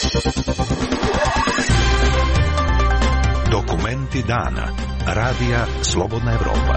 Dokumenti dana. Radija Slobodna Evropa.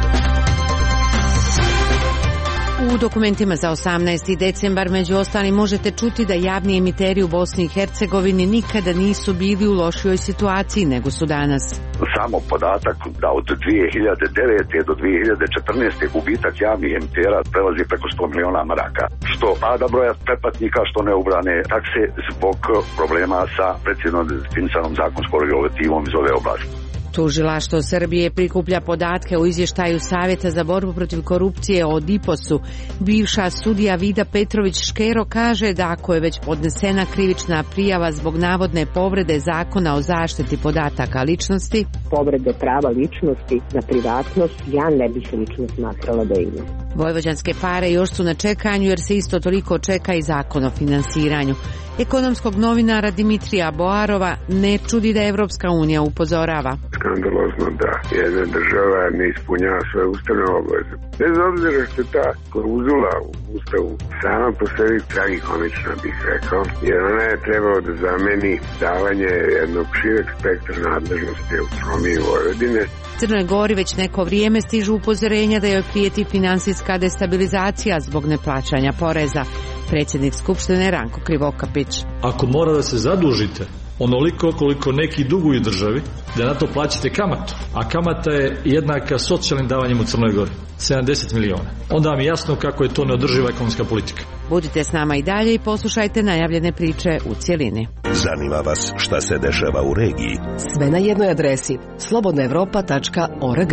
U dokumentima za 18. decembar među ostalim možete čuti da javni emiteri u Bosni i Hercegovini nikada nisu bili u lošijoj situaciji nego su danas. Samo podatak da od 2009. do 2014. gubitak javnih emitera prelazi preko 100 miliona maraka. Što pada broja pretplatnika, što neubrane takse zbog problema sa precizno definisanom zakonskom regulativom iz ove oblasti. Tužilaštvo Srbije prikuplja podatke o izvještaju Savjeta za borbu protiv korupcije o DIPOS-u. Bivša sudija Vida Petrović-Škero kaže da ako je već podnesena krivična prijava zbog navodne povrede zakona o zaštiti podataka ličnosti, povrede prava ličnosti na privatnost, ja ne bih lično smatrala da ima. Vojvođanske pare još su na čekanju jer se isto toliko čeka i zakon o finansiranju. Ekonomskog novinara Dimitrija Boarova ne čudi da Evropska unija upozorava. Skandalozno da jedna država ne ispunjava svoje ustavne obaveze. Bez obzira što ta klauzula u ustavu sama po sebi tragikomična, bih rekao, jer ona je trebalo da zameni davanje jednog šireg spektra nadležnosti autonomiji Vojvodine. Crnoj Gori već neko vrijeme stižu upozorenja da joj prijeti finansijska destabilizacija zbog neplaćanja poreza. Predsjednik Skupštine Ranko Krivokapić. Ako mora da se zadužite onoliko koliko neki duguju državi, da na to plaćate kamatu, a kamata je jednaka socijalnim davanjem u Crnoj Gori, 70 miliona. Onda vam je jasno kako je to neodrživa ekonomska politika. Budite s nama i dalje i poslušajte najavljene priče u cjelini. Zanima vas šta se dešava u regiji? Sve na jednoj adresi slobodnaevropa.org.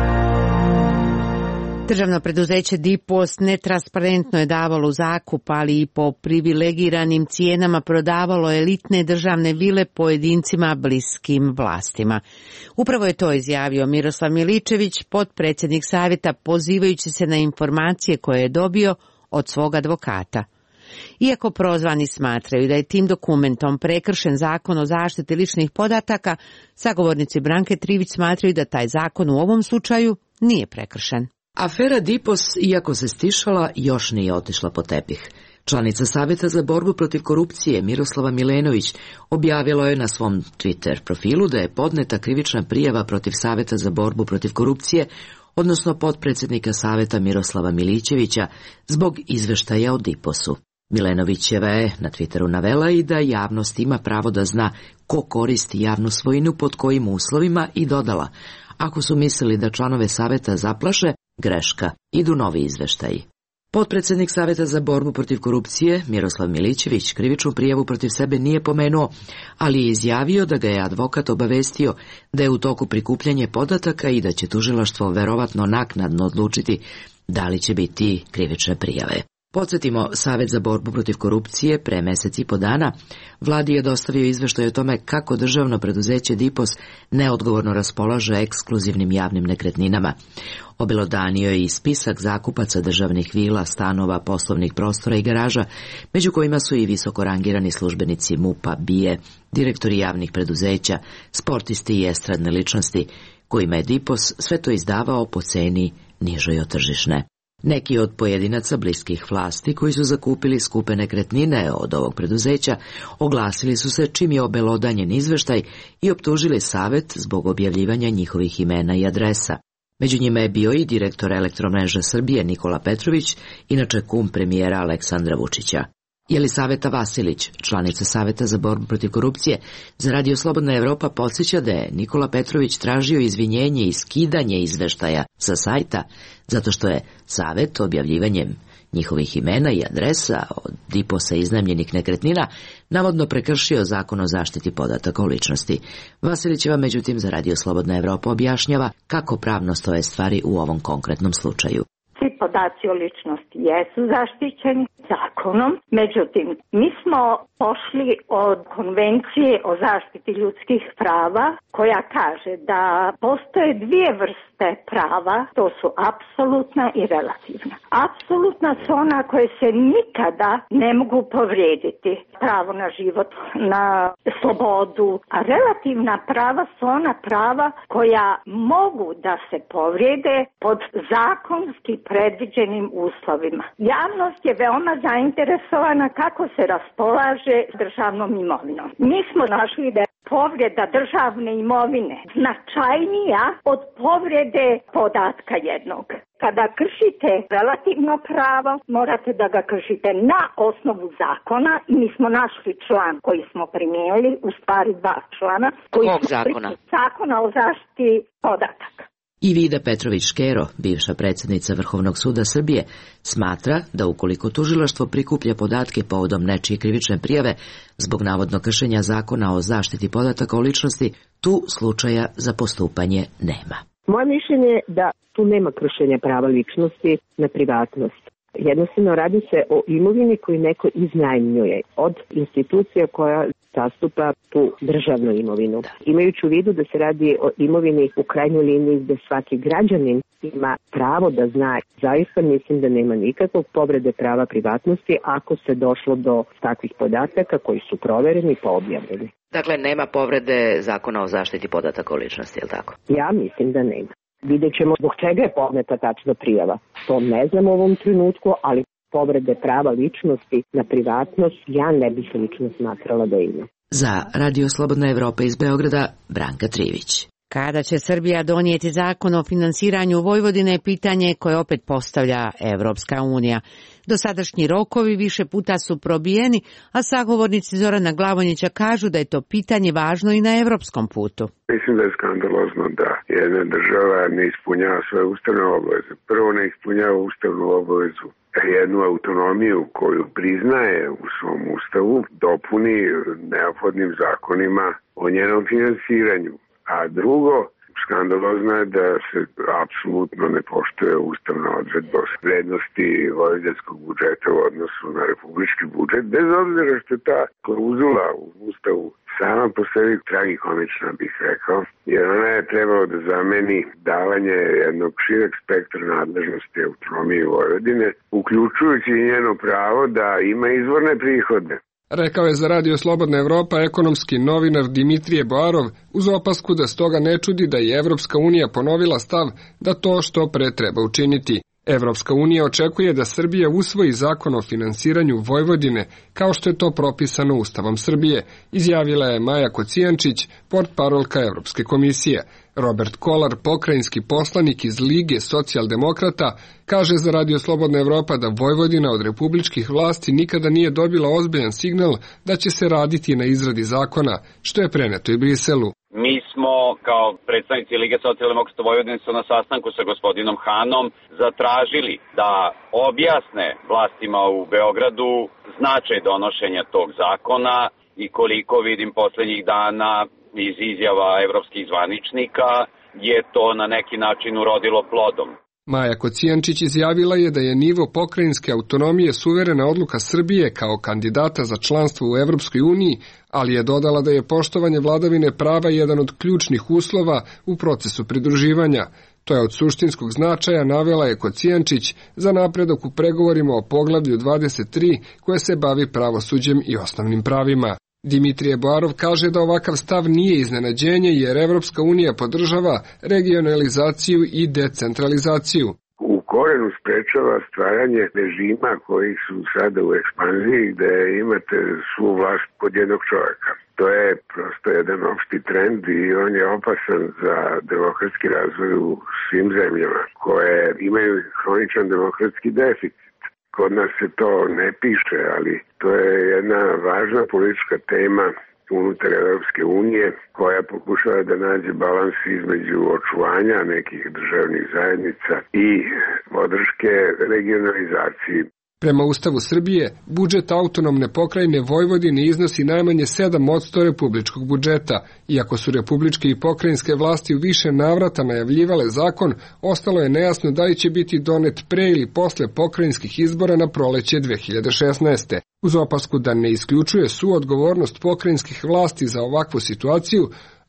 Državno preduzeće DIPOS netransparentno je davalo u zakup, ali i po privilegiranim cijenama prodavalo elitne državne vile pojedincima bliskim vlastima. Upravo je to izjavio Miroslav Miličević, potpredsjednik savjeta, pozivajući se na informacije koje je dobio od svog advokata. Iako prozvani smatraju da je tim dokumentom prekršen zakon o zaštiti ličnih podataka, sagovornici Branke Trivić smatraju da taj zakon u ovom slučaju nije prekršen. Afera DIPOS, iako se stišala, još nije otišla po tepih. Članica Savjeta za borbu protiv korupcije Miroslava Milenović objavila je na svom Twitter profilu da je podneta krivična prijava protiv Savjeta za borbu protiv korupcije, odnosno potpredsjednika Savjeta Miroslava Miličevića, zbog izveštaja o DIPOS-u. Milenovićeva je na Twitteru navela i da javnost ima pravo da zna ko koristi javnu svojinu pod kojim uslovima i dodala: ako su mislili da članove savjeta zaplaše, greška, idu novi izveštaji. Potpredsjednik Savjeta za borbu protiv korupcije Miroslav Miličević krivičnu prijavu protiv sebe nije pomenuo, ali je izjavio da ga je advokat obavestio da je u toku prikupljanje podataka i da će tužilaštvo verovatno naknadno odlučiti da li će biti krivične prijave. Podsjetimo, Savjet za borbu protiv korupcije pre mjesec i po dana vladi je dostavio izveštaj o tome kako državno preduzeće DIPOS neodgovorno raspolaže ekskluzivnim javnim nekretninama. Obelodanio je i spisak zakupaca državnih vila, stanova, poslovnih prostora i garaža, među kojima su i visoko rangirani službenici MUP-a, BIA, direktori javnih preduzeća, sportisti i estradne ličnosti, kojima je DIPOS sve to izdavao po ceni nižoj od tržišne. Neki od pojedinaca bliskih vlasti koji su zakupili skupe nekretnine od ovog preduzeća oglasili su se čim je obelodanjen izveštaj i optužili savjet zbog objavljivanja njihovih imena i adresa. Među njima je bio i direktor Elektromreže Srbije Nikola Petrović, inače kum premijera Aleksandra Vučića. Jelisaveta Vasilić, članica Savjeta za borbu protiv korupcije, za Radio Slobodna Evropa podsjeća da je Nikola Petrović tražio izvinjenje i skidanje izveštaja sa sajta, zato što je savjet objavljivanjem njihovih imena i adresa od DIPOS-a iznajmljenih nekretnina navodno prekršio zakon o zaštiti podataka o ličnosti. Vasilićeva međutim za Radio Slobodna Evropa objašnjava kako pravno stoje stvari u ovom konkretnom slučaju. Svi podaci o ličnosti jesu zaštićeni zakonom, međutim, mi smo pošli od konvencije o zaštiti ljudskih prava koja kaže da postoje dvije vrste vrste prava, to su apsolutna i relativna. Apsolutna su ona koje se nikada ne mogu povrijediti. Pravo na život, na slobodu, a relativna prava su ona prava koja mogu da se povrijede pod zakonski predviđenim uslovima. Javnost je veoma zainteresovana kako se raspolaže državnom imovinom. Mi smo našli da je povreda državne imovine značajnija od povrede podatka jednog. Kada kršite relativno pravo, morate da ga kršite na osnovu zakona i mi smo našli član koji smo primijenili, u stvari 2 člana. Kog zakona? Zakona o zaštiti podataka. I Vida Petrović-Škero, bivša predsjednica Vrhovnog suda Srbije, smatra da ukoliko tužilaštvo prikuplja podatke povodom nečije krivične prijave zbog navodno kršenja zakona o zaštiti podataka o ličnosti, tu slučaja za postupanje nema. Moje mišljenje je da tu nema kršenja prava ličnosti na privatnost. Jednostavno radi se o imovini koju neko iznajmljuje od institucija koja zastupa tu državnu imovinu. Imajući u vidu da se radi o imovini u krajnjoj liniji gde svaki građanin ima pravo da zna, zaista mislim da nema nikakvog povrede prava privatnosti ako se došlo do takvih podataka koji su provereni pa objavljeni. Dakle, nema povrede zakona o zaštiti podataka o ličnosti, je li tako? Ja mislim da nema. Vidjet ćemo zbog čega je podneta tačna prijava. To ne znam u ovom trenutku, ali povrede prava ličnosti na privatnost ja ne bih lično smatrala da ima. Za Radio Slobodna Evropa iz Beograda, Branka Trivić. Kada će Srbija donijeti zakon o finansiranju Vojvodine, pitanje koje opet postavlja Evropska unija. Dosadašnji rokovi više puta su probijeni, a sagovornici Zorana Glavonjića kažu da je to pitanje važno i na evropskom putu. Mislim da je skandalozno da jedna država ne ispunjava svoje ustavne obaveze. Prvo ne ispunjava ustavnu obavezu jednu autonomiju koju priznaje u svom ustavu, dopuni neophodnim zakonima o njenom finansiranju. A drugo, skandalozno je da se apsolutno ne poštuje ustavna odredba o vrednosti vojvođanskog budžeta u odnosu na republički budžet, bez obzira što je ta klauzula u ustavu sama po sebi tragikomična, bih rekao, jer ona je trebalo da zameni davanje jednog šireg spektra nadležnosti autonomije Vojvodine, uključujući i njeno pravo da ima izvorne prihode. Rekao je za Radio Slobodna Evropa ekonomski novinar Dimitrije Boarov, uz opasku da stoga ne čudi da je Evropska unija ponovila stav da to što pre treba učiniti. Evropska unija očekuje da Srbija usvoji zakon o finansiranju Vojvodine, kao što je to propisano Ustavom Srbije, izjavila je Maja Kocijančić, portparolka Evropske komisije. Robert Kolar, pokrajinski poslanik iz Lige socijaldemokrata, kaže za Radio Slobodna Evropa da Vojvodina od republičkih vlasti nikada nije dobila ozbiljan signal da će se raditi na izradi zakona, što je preneto i Briselu. Mi smo kao predstavnici Lige socijaldemokrata Vojvodine na sastanku sa gospodinom Hanom zatražili da objasne vlastima u Beogradu značaj donošenja tog zakona i koliko vidim poslednjih dana iz izjava evropskih zvaničnika je to na neki način urodilo plodom. Maja Kocijančić izjavila je da je nivo pokrajinske autonomije suverena odluka Srbije kao kandidata za članstvo u Evropskoj uniji, ali je dodala da je poštovanje vladavine prava jedan od ključnih uslova u procesu pridruživanja. To je od suštinskog značaja, navela je Kocijančić za napredak u pregovorima o poglavlju 23 koje se bavi pravosuđem i osnovnim pravima. Dimitrije Boarov kaže da ovakav stav nije iznenađenje jer Evropska unija podržava regionalizaciju i decentralizaciju. U korenu sprečava stvaranje režima koji su sada u ekspanziji gde imate svu vlast kod jednog čovjeka. To je prosto jedan opšti trend i on je opasan za demokratski razvoj u svim zemljama koje imaju hroničan demokratski deficit. Kod nas se to ne piše, ali to je jedna važna politička tema unutar Evropske unije koja pokušava da nađe balans između očuvanja nekih državnih zajednica i podrške regionalizaciji. Prema Ustavu Srbije, budžet autonomne pokrajine Vojvodine iznosi najmanje 7% republičkog budžeta. Iako su republičke i pokrajinske vlasti u više navrata najavljivale zakon, ostalo je nejasno da li će biti donet pre ili posle pokrajinskih izbora na proleće 2016. Uz opasku da ne isključuje suodgovornost pokrajinskih vlasti za ovakvu situaciju,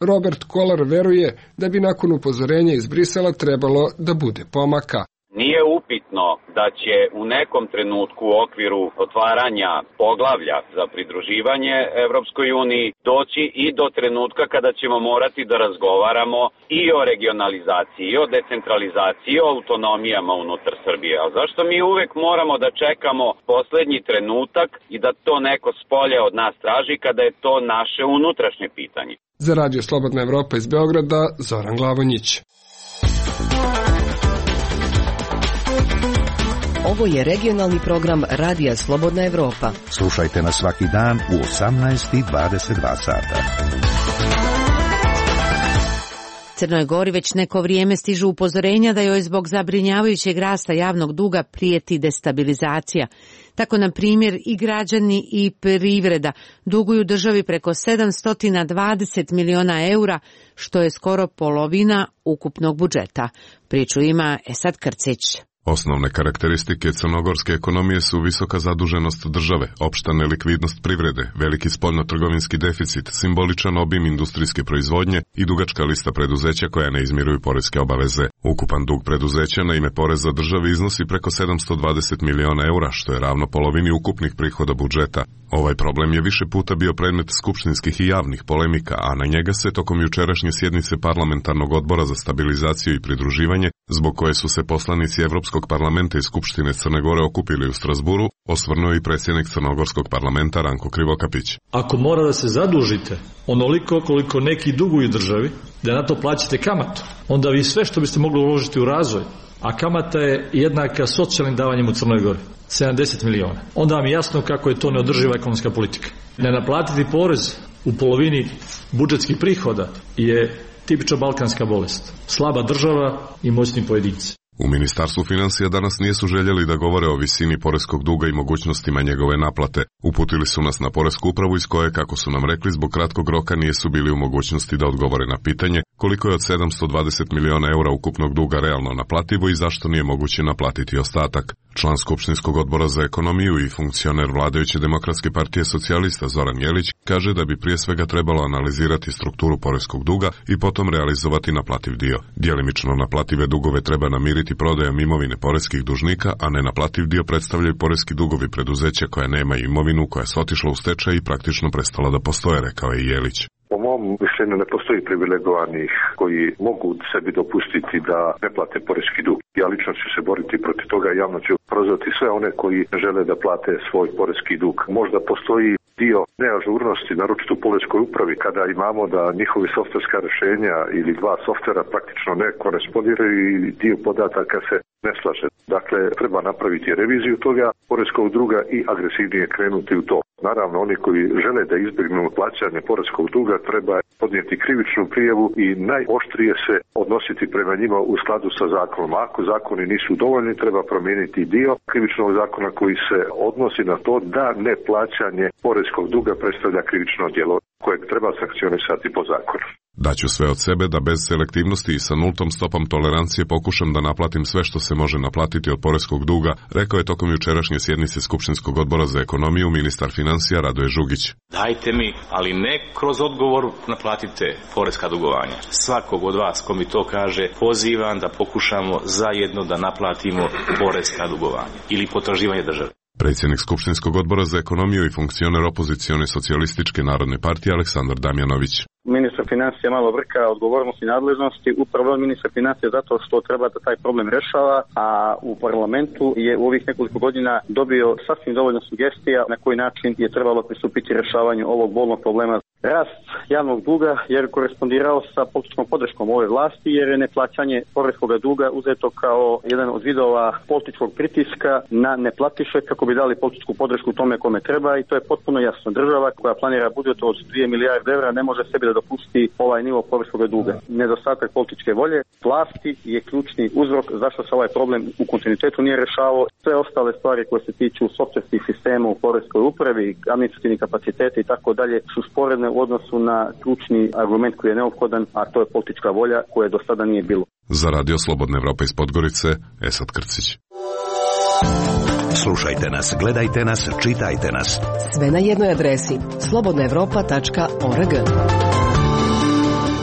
Robert Kolar veruje da bi nakon upozorenja iz Brisela trebalo da bude pomaka. Nije upitno da će u nekom trenutku u okviru otvaranja poglavlja za pridruživanje Evropskoj uniji doći i do trenutka kada ćemo morati da razgovaramo i o regionalizaciji, i o decentralizaciji, i o autonomijama unutar Srbije. A zašto mi uvek moramo da čekamo poslednji trenutak i da to neko spolje od nas traži kada je to naše unutrašnje pitanje? Za Radio Slobodna Evropa iz Beograda, Zoran Glavonjić. Ovo je regionalni program Radija Slobodna Evropa. Slušajte nas svaki dan u 18:22 sata. Crnoj Gori već neko vrijeme stižu upozorenja da joj zbog zabrinjavajućeg rasta javnog duga prijeti destabilizacija. Tako, na primjer, i građani i privreda duguju državi preko 720 miliona eura, što je skoro polovina ukupnog budžeta. Priču ima Esad Krcić. Osnovne karakteristike crnogorske ekonomije su visoka zaduženost države, opšta nelikvidnost privrede, veliki spoljno-trgovinski deficit, simboličan obim industrijske proizvodnje i dugačka lista preduzeća koja ne izmiruju poreske obaveze. Ukupan dug preduzeća na ime poreza države iznosi preko 720 miliona eura, što je ravno polovini ukupnih prihoda budžeta. Ovaj problem je više puta bio predmet skupštinskih i javnih polemika, a na njega se tokom jučerašnje sjednice Parlamentarnog odbora za stabilizaciju i pridruživanje, zbog koje su se poslanici Evropskog parlamenta i Skupštine Crne Gore okupili u Strasburu, osvrnuo i predsjednik Crnogorskog parlamenta Ranko Krivokapić. Ako mora da se zadužite onoliko koliko neki duguju državi, da na to plaćate kamatu, onda vi sve što biste mogli uložiti u razvoj, a kamata je jednaka socijalnim davanjem u Crnoj Gori, 70 miliona. Onda vam je jasno kako je to neodrživa ekonomska politika. Ne naplatiti porez u polovini budžetskih prihoda je tipična balkanska bolest. Slaba država i moćni pojedinci. U Ministarstvu financija danas nisu željeli da govore o visini poreskog duga i mogućnostima njegove naplate. Uputili su nas na poresku upravu iz koje, kako su nam rekli, zbog kratkog roka nisu bili u mogućnosti da odgovore na pitanje koliko je od 720 miliona eura ukupnog duga realno naplativo i zašto nije moguće naplatiti ostatak. Član Skupštinskog odbora za ekonomiju i funkcioner vladajuće Demokratske partije socijalista Zoran Jelić kaže da bi prije svega trebalo analizirati strukturu poreskog duga i potom realizovati naplativ dio. Djelimično naplative dugove treba namiriti prodajom imovine poreskih dužnika, a nenaplativ dio predstavljaju poreski dugovi preduzeća koja nema imovinu, koja je otišla u stečaj i praktično prestala da postoje, rekao je Jelić. Po mom mišljenju ne postoji privilegovanih koji mogu sebi dopustiti da ne plate poreski dug. Ja lično ću se boriti protiv toga i javno ću prozvati sve one koji žele da plate svoj poreski dug. Možda postoji dio neažurnosti, naročito u poreskoj upravi, kada imamo da njihovi softverska rješenja ili dva softvera praktično ne korespondiraju i dio podataka se ne slaže. Dakle, treba napraviti reviziju toga poreskog duga i agresivnije krenuti u to. Naravno, oni koji žele da izbjegnu plaćanje poreskog duga treba podnijeti krivičnu prijavu i najoštrije se odnositi prema njima u skladu sa zakonom. Ako zakoni nisu dovoljni, treba promijeniti dio krivičnog zakona koji se odnosi na to da neplaćanje poreskog duga predstavlja krivično djelo kojeg treba sankcionisati po zakonu. Daću sve od sebe da bez selektivnosti i sa nultom stopom tolerancije pokušam da naplatim sve što se može naplatiti od poreskog duga, rekao je tokom jučerašnje sjednice Skupštinskog odbora za ekonomiju ministar financija Radoje Žugić. Dajte mi, ali ne kroz odgovor naplatite poreska dugovanja. Svakog od vas ko mi to kaže, pozivam da pokušamo zajedno da naplatimo poreska dugovanja ili potraživanje države. Predsjednik Skupštinskog odbora za ekonomiju i funkcioner opozicione socijalističke narodne partije Aleksandar Damjanović. Ministar financija malo vrka odgovornosti i nadležnosti, upravo ministar financija zato što treba da taj problem rešava, a u parlamentu je u ovih nekoliko godina dobio sasvim dovoljno sugestija na koji način je trebalo pristupiti rešavanju ovog bolnog problema. Rast javnog duga je korespondirao sa političkom podrškom ove vlasti jer je neplaćanje poreskog duga uzeto kao jedan od vidova političkog pritiska na neplatiše kako bi dali političku podršku tome kome treba i to je potpuno jasno. Država koja planira budžet od 2 milijarde evra ne može sebi da dopusti ovaj nivo poreskog duga. Nedostatak političke volje vlasti je ključni uzrok zašto se ovaj problem u kontinuitetu nije rešavao. Sve ostale stvari koje se tiču softverskih sistema u poreskoj upravi, administrativni kapaciteti i tako dalje su sporedne u odnosu na ključni argument koji je neophodan, a to je politička volja koje do sada nije bilo. Za Radio Slobodna Evropa iz Podgorice, Esad Krcić. Slušajte nas, gledajte nas, čitajte nas. Sve na jednoj adresi slobodnaevropa.org.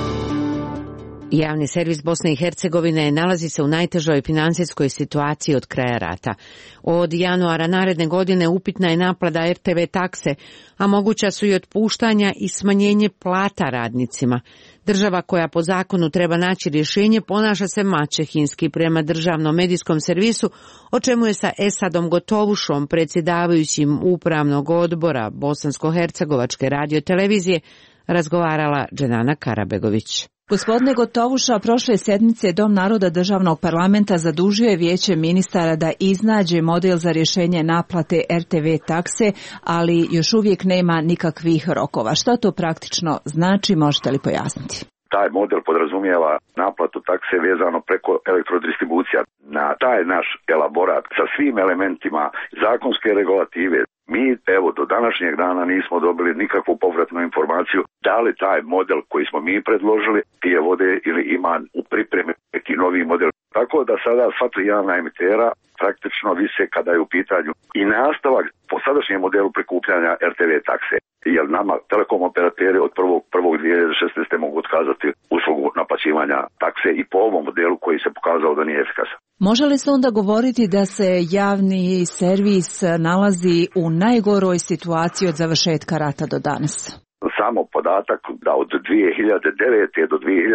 Javni servis Bosne i Hercegovine nalazi se u najtežoj financijskoj situaciji od kraja rata. Od januara naredne godine upitna je naplata RTV takse, a moguća su i otpuštanja i smanjenje plata radnicima. Država koja po zakonu treba naći rješenje ponaša se maćehinski prema državnom medijskom servisu, o čemu je sa Esadom Gotovušom, predsjedavajućim upravnog odbora Bosansko-hercegovačke radiotelevizije, razgovarala Dženana Karabegović. Gospodine Gotovuša, prošle sedmice Dom naroda državnog parlamenta zadužio je Vijeće ministara da iznađe model za rješenje naplate RTV takse, ali još uvijek nema nikakvih rokova. Što to praktično znači, možete li pojasniti? Taj model podrazumijeva naplatu takse vezano preko elektrodistribucija. Na taj naš elaborat sa svim elementima zakonske regulative mi evo do današnjeg dana nismo dobili nikakvu povratnu informaciju da li taj model koji smo mi predložili pije vode ili ima u pripremi neki novi model. Tako da sada sva tri javna emitera praktično vise kada je u pitanju i nastavak po sadašnjem modelu prikupljanja RTV takse. Jer nama telekom operateri od 1.1.2016. mogu otkazati uslugu naplaćivanja takse i po ovom modelu koji se pokazao da nije efikasan. Može li se onda govoriti da se javni servis nalazi u najgoroj situaciji od završetka rata do danas? Samo podatak da od 2009. do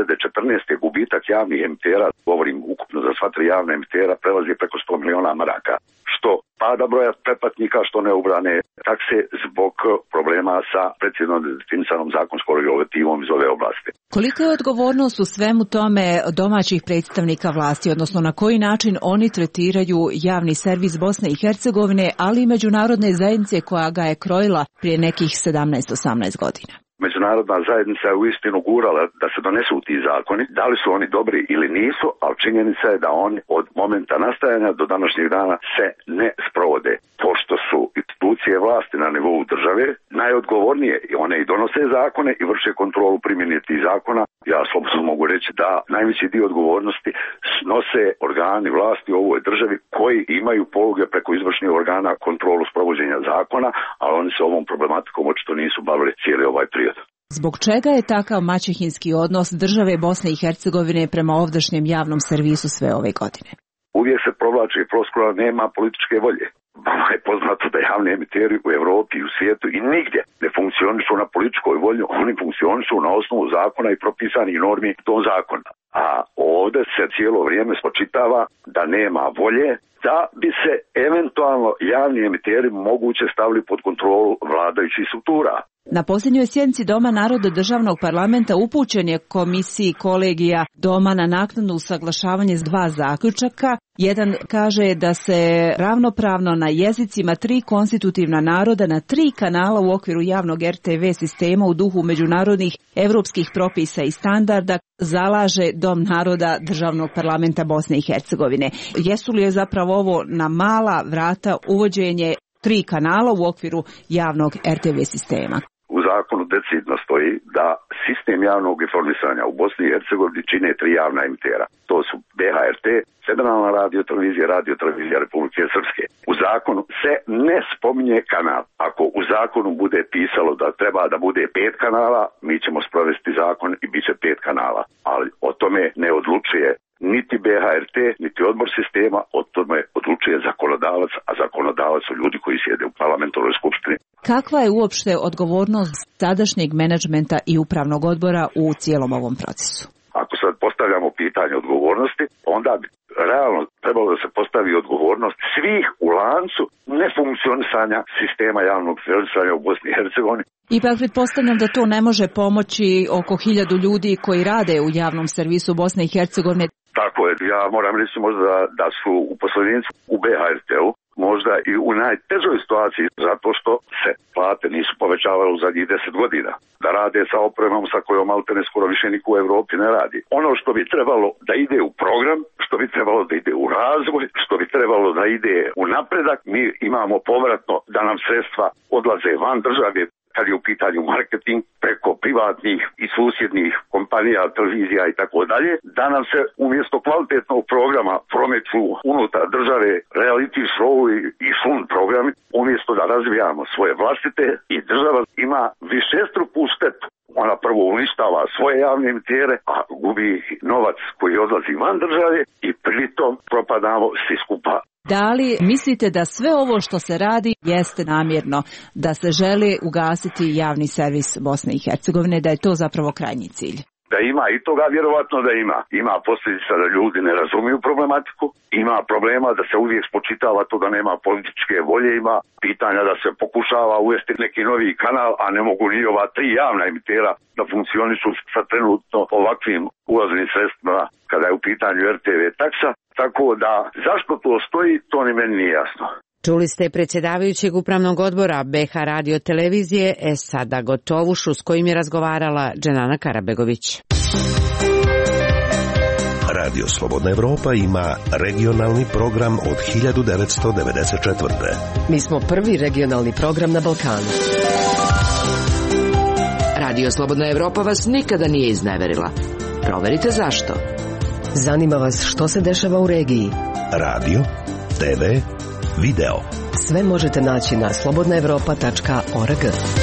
2014. gubitak javnih emitera, govorim ukupno za sva tri javna emitera, prelazi preko 100 miliona maraka. Što pada broja pretplatnika, što neubrane takse zbog problema sa precizno definisanom zakonskom regulativom iz ove oblasti. Kolika je odgovornost u svemu tome domaćih predstavnika vlasti, odnosno na koji način oni tretiraju javni servis Bosne i Hercegovine, ali i međunarodne zajednice koja ga je krojila prije nekih 17-18 godina? Međunarodna zajednica je uistinu gurala da se donesu ti zakoni, da li su oni dobri ili nisu, ali činjenica je da oni od momenta nastajanja do današnjeg dana se ne sprovode. Pošto su institucije vlasti na nivou države najodgovornije i one i donose zakone i vrše kontrolu primjene tih zakona, ja slobodno mogu reći da najveći dio odgovornosti snose organi vlasti u ovoj državi koji imaju poluge preko izvršnih organa kontrolu sprovođenja zakona, ali oni se ovom problematikom očito nisu bavili cijeli ovaj period. Zbog čega je takav maćehinski odnos države Bosne i Hercegovine prema ovdašnjem javnom servisu sve ove godine? Uvijek se provlači floskula nema političke volje. Vama je poznato da javni emiteri u Europi i u svijetu i nigdje ne funkcionišu na političkoj volji, oni funkcionišu na osnovu zakona i propisanih normi tog zakona. A ovdje se cijelo vrijeme spočitava da nema volje da bi se eventualno javni emiteri moguće stavili pod kontrolu vladajućih struktura. Na posljednjoj sjednici Doma naroda državnog parlamenta upućen je komisiji kolegija Doma na naknadno usaglašavanje s dva zaključaka. Jedan kaže da se ravnopravno na jezicima tri konstitutivna naroda na tri kanala u okviru javnog RTV sistema u duhu međunarodnih evropskih propisa i standarda zalaže Dom naroda državnog parlamenta Bosne i Hercegovine. Jesu li je zapravo ovo na mala vrata uvođenje tri kanala u okviru javnog RTV sistema? U zakonu decidno stoji da sistem javnog informisanja u Bosni i Hercegovini čine tri javna emitera. To su BHRT, Federalna radiotelevizija Republike Srpske. U zakonu se ne spominje kanal. Ako u zakonu bude pisalo da treba da bude 5 kanala, mi ćemo sprovesti zakon i bit će 5 kanala. Ali o tome ne odlučuje niti BHRT, niti odbor sistema, o tome odlučuje zakonodavac, a zakonodavac su ljudi koji sjede u parlamentarnoj skupštini. Kakva je uopšte odgovornost sadašnjeg menadžmenta i upravnog odbora u cijelom ovom procesu? Ako sad postavljamo pitanje odgovornosti, onda bi realno trebalo da se postavi odgovornost svih u lancu nefunkcionisanja sistema javnog informisanja u Bosni i Hercegovini. Ipak pretpostavljam da to ne može pomoći oko 1000 ljudi koji rade u javnom servisu Bosne i Hercegovine. Tako je, ja moram reći možda da su uposlenici u BHRT-u možda i u najtežoj situaciji zato što se plate nisu povećavale u zadnjih 10 godina. Da rade sa opremom sa kojom maltene skoro više niko u Europi ne radi. Ono što bi trebalo da ide u program, što bi trebalo da ide u razvoj, što bi trebalo da ide u napredak, mi imamo povratno da nam sredstva odlaze van države. Kad je u pitanju marketing preko privatnih i susjednih kompanija, televizija i tako dalje, da nam se umjesto kvalitetnog programa promeću unutar države reality show i fun programi, umjesto da razvijamo svoje vlastite i država ima višestruku štetu. Ona prvo uništava svoje javne emitere, a gubi novac koji odlazi van države i pritom propadamo svi skupa. Da li mislite da sve ovo što se radi jeste namjerno, da se želi ugasiti javni servis Bosne i Hercegovine, da je to zapravo krajnji cilj? Da ima i toga, vjerovatno da ima. Ima posljedica da ljudi ne razumiju problematiku, ima problema da se uvijek spočitava to da nema političke volje, ima pitanja da se pokušava uvesti neki novi kanal, a ne mogu ni ova 3 javna emitera da funkcionišu sa trenutno ovakvim ulaznim sredstvima kada je u pitanju RTV taksa. Tako da zašto to stoji, to ni meni nije jasno. Čuli ste predsjedavajućeg upravnog odbora BH Radio televizije Esada Gotovušu s kojim je razgovarala Dženana Karabegović. Radio Slobodna Evropa ima regionalni program od 1994. Mi smo prvi regionalni program na Balkanu. Radio Slobodna Evropa vas nikada nije izneverila. Proverite zašto. Zanima vas što se dešava u regiji. Radio, TV, video. Sve možete naći na slobodnaevropa.org.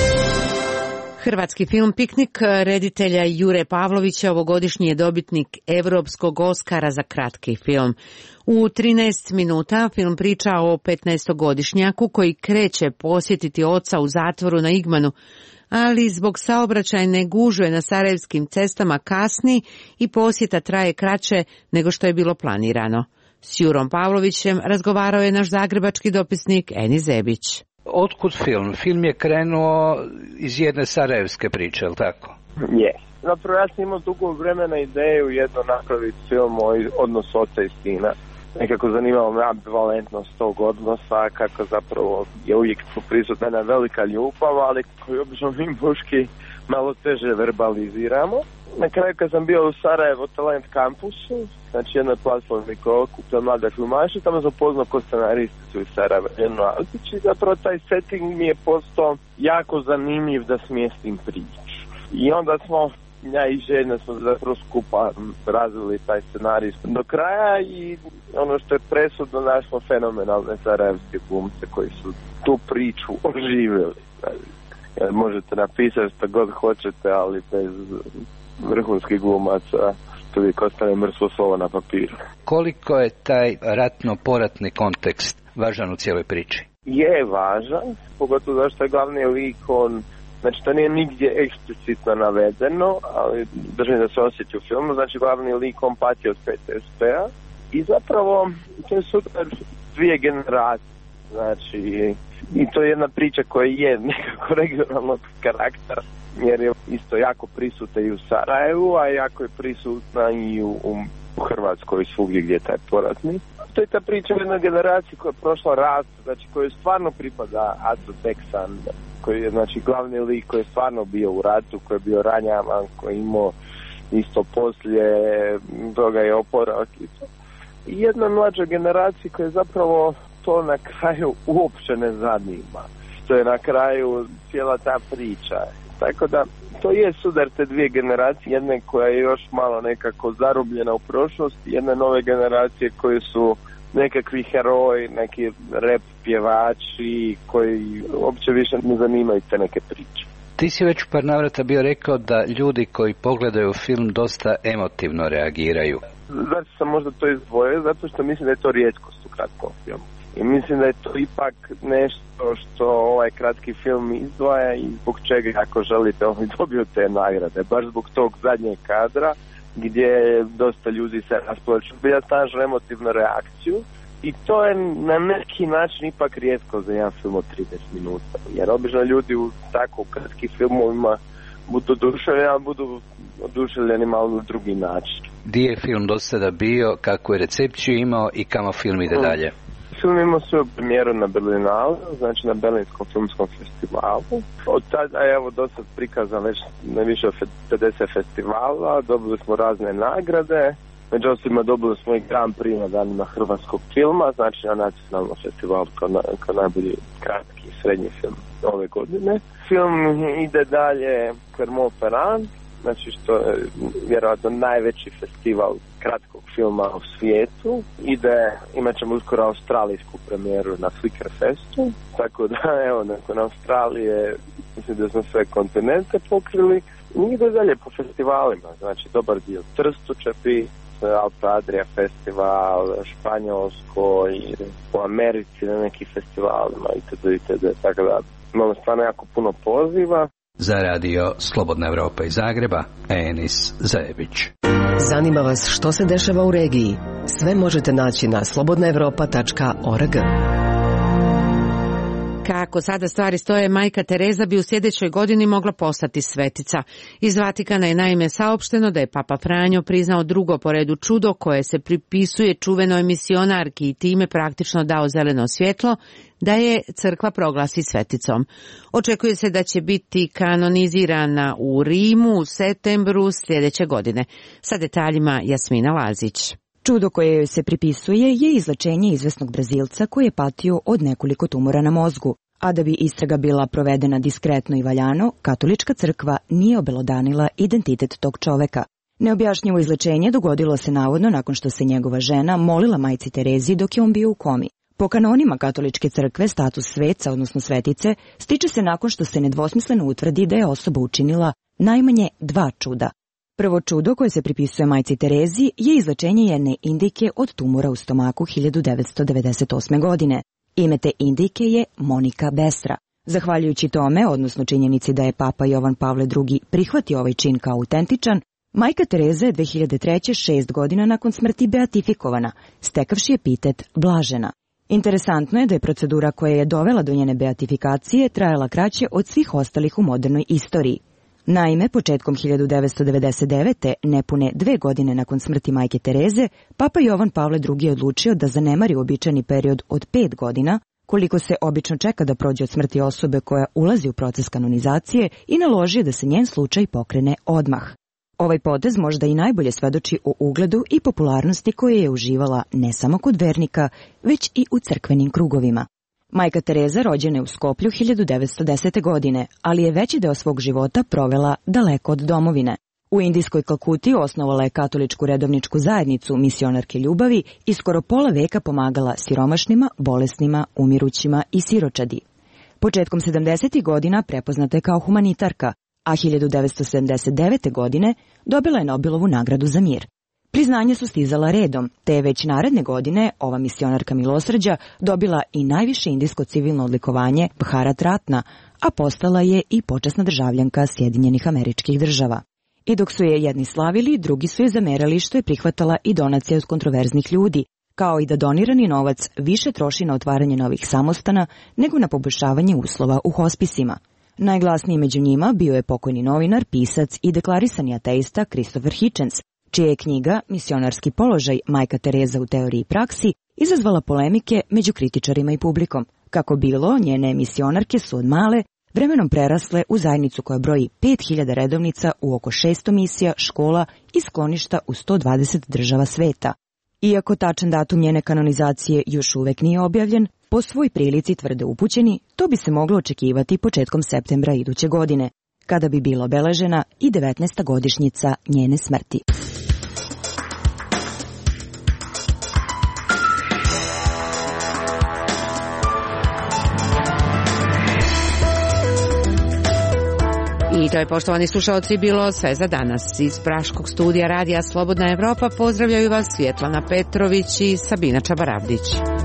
Hrvatski film Piknik reditelja Jure Pavlovića ovogodišnji je dobitnik Europskog Oskara za kratki film. U 13 minuta film priča o 15-godišnjaku koji kreće posjetiti oca u zatvoru na Igmanu, ali zbog saobraćajne gužve na sarajevskim cestama kasni i posjeta traje kraće nego što je bilo planirano. S Jurom Pavlovićem razgovarao je naš zagrebački dopisnik Eni Zebić. Otkud film? Film je krenuo iz jedne sarajevske priče, je li tako? Je. Zapravo ja sam imao dugo vremena ideju jedno napraviti film o odnosu oca i sina. Nekako zanimalo me ambivalentnost tog odnosa, kako zapravo je uvijek prisutna jedna velika ljubav, ali koju obično mi muški malo teže verbaliziramo. Na kraju kad sam bio u Sarajevo Talent kampusu, znači jednoj platformi koja okuplja mlade filmaše, tamo sam poznao ko scenaristicu iz Sarajeva, jednu Altić, i zapravo taj setting mi je postao jako zanimljiv da smjestim priču. I onda smo, ja i žena smo zapravo skupa razvili taj scenarij do kraja i ono što je presudno, našli smo fenomenalne sarajevske glumce koji su tu priču oživjeli. Možete napisati što god hoćete, ali bez vrhunskih glumaca to uvijek ostane mrtvo slovo na papiru. Koliko je taj ratno-poratni kontekst važan u cijeloj priči? Je važan, pogotovo zašto je glavni lik, on, znači to nije nigdje eksplicitno navedeno, ali držim da se osjeti u filmu, znači glavni lik on pati od PTSP-a i zapravo to je super 2 generacije, znači i to je jedna priča koja je nekako regionalnog karaktera, jer je isto jako prisutna i u Sarajevu, a jako je prisutna i u Hrvatskoj, svugdje gdje je taj poratni. To je ta priča o jednoj generaciji koja je prošla rat, znači kojoj stvarno pripada Aco Teksan, koji je znači glavni lik koji je stvarno bio u ratu, koji je bio ranjavan, koji je imao isto poslije toga je oporavak i to. I jedna mlađa generacija koja je zapravo to na kraju uopće ne zanima. To je na kraju cijela ta priča. Tako da to je sudar te 2 generacije, jedne koja je još malo nekako zarobljena u prošlosti, jedne nove generacije koje su nekakvi heroji, neki rap pjevači koji uopće više ne zanimaju te neke priče. Ti si već par navrata bio rekao da ljudi koji pogledaju film dosta emotivno reagiraju. Zato sam možda to izdvojio, zato što mislim da je to rijetkost u kratkom filmu. I mislim da je to ipak nešto što ovaj kratki film izdvaja i zbog čega, ako želite, on dobio te nagrade. Baš zbog tog zadnjeg kadra gdje dosta ljudi se rasplaču, bila snažnu emotivnu reakciju. I to je na neki način ipak rijetko za jedan film od 30 minuta. Jer obično ljudi u tako kratkim filmovima budu oduševljeni, ali budu oduševljeni malo na drugi način. Gdje je film do sada bio, kakvu je recepciju imao i kamo film ide dalje? Film imao svoju premijeru na Berlinalu, znači na Berlinskom filmskom festivalu. Od tada je evo do sad prikazan već na više od 50 festivala, dobili smo razne nagrade. Među ostalima dobili smo i Grand Prix na danima hrvatskog filma, znači na nacionalnom festivalu kao najbolji kratki i srednji film ove godine. Film ide dalje Clermont-Ferrand znači što je vjerojatno najveći festival kratkog filma u svijetu. Imat ćemo uskoro australijsku premijeru na Flickerfestu, tako da evo, nakon Australije mislim da smo sve kontinente pokrili. Mi ide dalje po festivalima, znači dobar dio Trstu će biti, Alta Adria festival, Španjolsko i u Americi na neki festivalima itd. Tako da imamo stvarno jako puno poziva. Za radio Slobodna Evropa iz Zagreba, Enis Zajebić. Zanima vas što se dešava u regiji? Sve možete naći na slobodnaevropa.org. Kako sada stvari stoje, majka Tereza bi u sljedećoj godini mogla postati svetica. Iz Vatikana je naime saopšteno da je Papa Franjo priznao drugo po redu čudo koje se pripisuje čuvenoj misionarki i time praktično dao zeleno svjetlo da je crkva proglasi sveticom. Očekuje se da će biti kanonizirana u Rimu u septembru sljedeće godine. Sa detaljima Jasmina Lazić. Čudo koje joj se pripisuje je izlečenje izvesnog Brazilca koji je patio od nekoliko tumora na mozgu. A da bi istraga bila provedena diskretno i valjano, katolička crkva nije obelodanila identitet tog čoveka. Neobjašnjivo izlečenje dogodilo se navodno nakon što se njegova žena molila majci Terezi dok je on bio u komi. Po kanonima katoličke crkve status sveca, odnosno svetice, stiče se nakon što se nedvosmisleno utvrdi da je osoba učinila najmanje 2 čuda. Prvo čudo koje se pripisuje majci Terezi je izlečenje jedne Indijke od tumora u stomaku 1998. godine. Ime te Indijke je Monika Besra. Zahvaljujući tome, odnosno činjenici da je Papa Jovan Pavle II prihvatio ovaj čin kao autentičan, majka Tereza je 2003. 6 godina nakon smrti beatifikovana, stekavši epitet blažena. Interesantno je da je procedura koja je dovela do njene beatifikacije trajala kraće od svih ostalih u modernoj istoriji. Naime, početkom 1999. nepune 2 godine nakon smrti majke Tereze, Papa Jovan Pavle II je odlučio da zanemari uobičajeni period od 5 godina, koliko se obično čeka da prođe od smrti osobe koja ulazi u proces kanonizacije i naložio da se njen slučaj pokrene odmah. Ovaj potez možda i najbolje svedoči o ugledu i popularnosti koje je uživala ne samo kod vernika, već i u crkvenim krugovima. Majka Tereza rođena je u Skoplju 1910. godine, ali je veći deo svog života provela daleko od domovine. U indijskoj Kalkuti osnovala je katoličku redovničku zajednicu misionarke ljubavi i skoro pola veka pomagala siromašnima, bolesnima, umirućima i siročadi. Početkom 70. godina prepoznata je kao humanitarka, a 1979. godine dobila je Nobelovu nagradu za mir. Priznanja su stizala redom, te je već naredne godine ova misionarka milosrđa dobila i najviše indijsko civilno odlikovanje Bharat Ratna, a postala je i počasna državljanka Sjedinjenih Američkih Država. I dok su je jedni slavili, drugi su je zamerali što je prihvatala i donacije od kontroverznih ljudi, kao i da donirani novac više troši na otvaranje novih samostana nego na poboljšavanje uslova u hospisima. Najglasniji među njima bio je pokojni novinar, pisac i deklarisani ateista Christopher Hitchens, čija je knjiga Misionarski položaj majka Tereza u teoriji i praksi izazvala polemike među kritičarima i publikom. Kako bilo, njene misionarke su od male vremenom prerasle u zajednicu koja broji 5000 redovnica u oko 600 misija, škola i skloništa u 120 država sveta. Iako tačan datum njene kanonizacije još uvek nije objavljen, po svoj prilici tvrde upućeni, to bi se moglo očekivati početkom septembra iduće godine, kada bi bila obeležena i 19. godišnjica njene smrti. I to je, poštovani slušalci, bilo sve za danas. Iz praškog studija Radija Slobodna Evropa pozdravljaju vas Svjetlana Petrović i Sabina Čabaravdić.